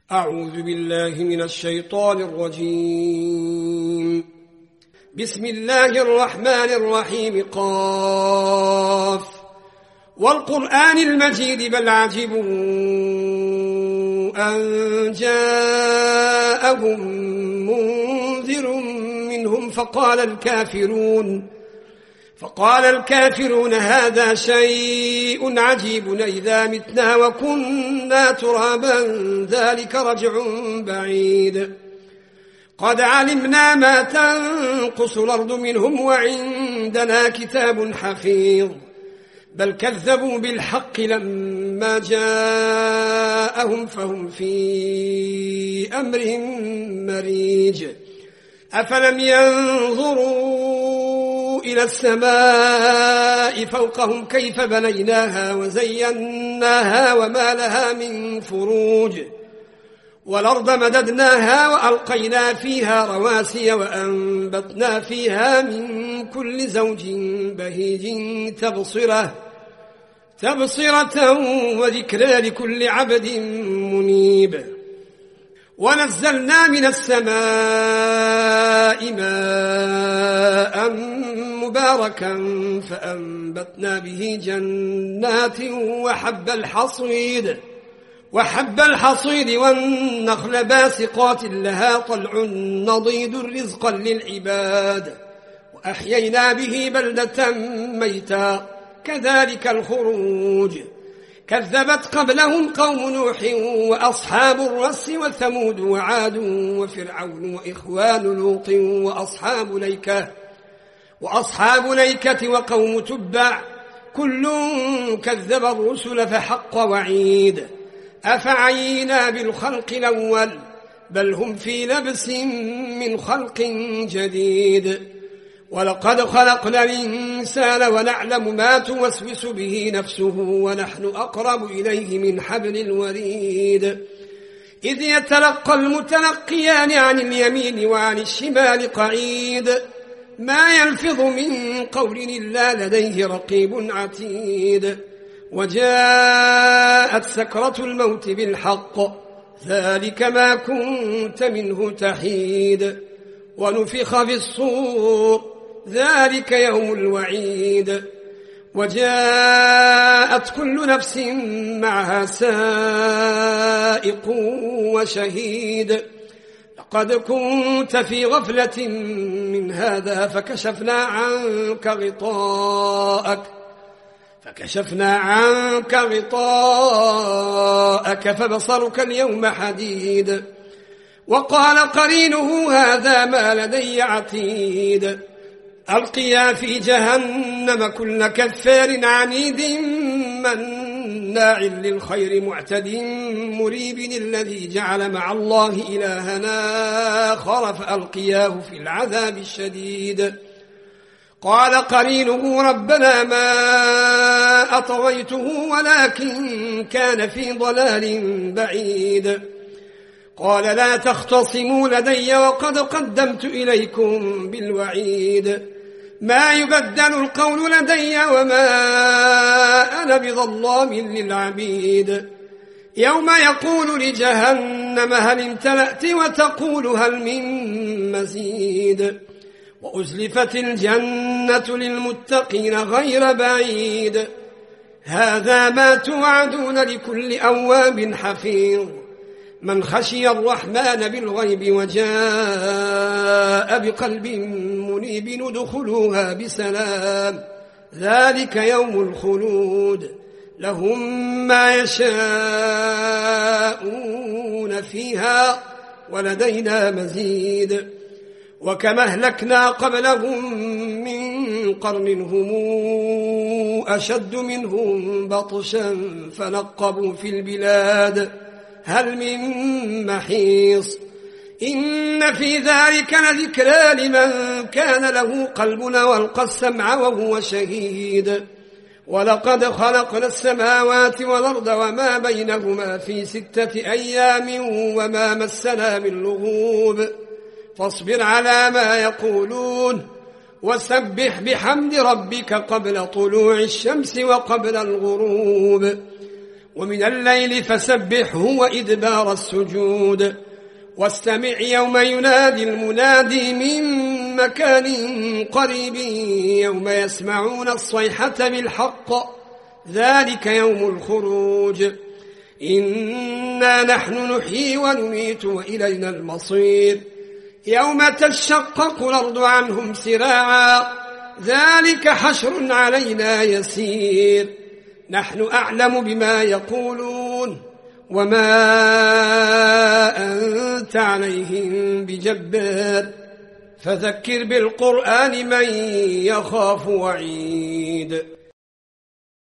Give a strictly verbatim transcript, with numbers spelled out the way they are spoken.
أعوذ بالله من الشيطان الرجيم. بسم الله الرحمن الرحيم. قاف والقرآن المجيد بل عجبوا أن جاءهم منذر منهم فقال الكافرون فقال الكافرون هذا شيء عجيب إذا متنا وكنا ترابا ذلك رجع بعيد قد علمنا ما تنقص الأرض منهم وعندنا كتاب حفيظ بل كذبوا بالحق لما جاءهم فهم في أمرهم مريج أفلم ينظروا إلى السماء فوقهم كيف بنيناها وزيناها وما لها من فروج والأرض مددناها وألقينا فيها رواسي وأنبتنا فيها من كل زوج بهيج تبصرة تبصرة وذكرى لكل عبد منيب ونزلنا من السماء ماء مباركا فأنبتنا به جنات وحب الحصيد وحب الحصيد والنخل باسقات لها طلع نضيد رزقا للعباد وأحيينا به بلدة ميتا كذلك الخروج كذبت قبلهم قوم نوح وأصحاب الرس وثمود وعاد وفرعون وإخوان لوط وأصحاب ليكة وأصحاب ليكة وقوم تبع كل كذب الرسل فحق وعيد أفعينا بالخلق الأول بل هم في لبس من خلق جديد ولقد خلقنا الإنسان ونعلم ما توسوس به نفسه ونحن أقرب إليه من حبل الوريد إذ يتلقى المتلقيان عن اليمين وعن الشمال قعيد ما يلفظ من قول إلا لديه رقيب عتيد وجاءت سكرة الموت بالحق ذلك ما كنت منه تحيد ونفخ في الصور ذلك يوم الوعيد وجاءت كل نفس معها سائق وشهيد لقد كنت في غفلة من هذا فكشفنا عنك غطاءك فكشفنا عنك غطاءك فبصرك اليوم حديد وقال قرينه هذا ما لدي عتيد ألقيا في جهنم كل كفار عنيد مناع للخير معتد مريب الذي جعل مع الله إلهنا آخر فألقياه في العذاب الشديد قال قرينه ربنا ما أطغيته ولكن كان في ضلال بعيد قال لا تختصموا لدي وقد قدمت إليكم بالوعيد ما يبدل القول لدي وما أنا بظلام للعبيد يوم يقول لجهنم هل امتلأت وتقول هل من مزيد وأزلفت الجنة للمتقين غير بعيد هذا ما توعدون لكل أواب حفيظ من خشي الرحمن بالغيب وجاء بقلب منيب ندخلوها بسلام ذلك يوم الخلود لهم ما يشاءون فيها ولدينا مزيد وكما أهلكنا قبلهم من قرن هم أشد منهم بطشا فنقبوا في البلاد هل من محيص إن في ذلك لذكرى لمن كان له قلب والقى السمع وهو شهيد ولقد خلقنا السماوات والأرض وما بينهما في ستة أيام وما مسنا من لغوب فاصبر على ما يقولون وسبح بحمد ربك قبل طلوع الشمس وقبل الغروب ومن الليل فسبحه وإدبار السجود واستمع يوم ينادي المنادي من مكان قريب يوم يسمعون الصيحة بالحق ذلك يوم الخروج إنا نحن نحيي ونميت وإلينا المصير يوم تشقق الأرض عنهم سراعا ذلك حشر علينا يسير نحن أعلم بما يقولون وما أنت عليهم بجبار فذكر بالقرآن من يخاف وعيد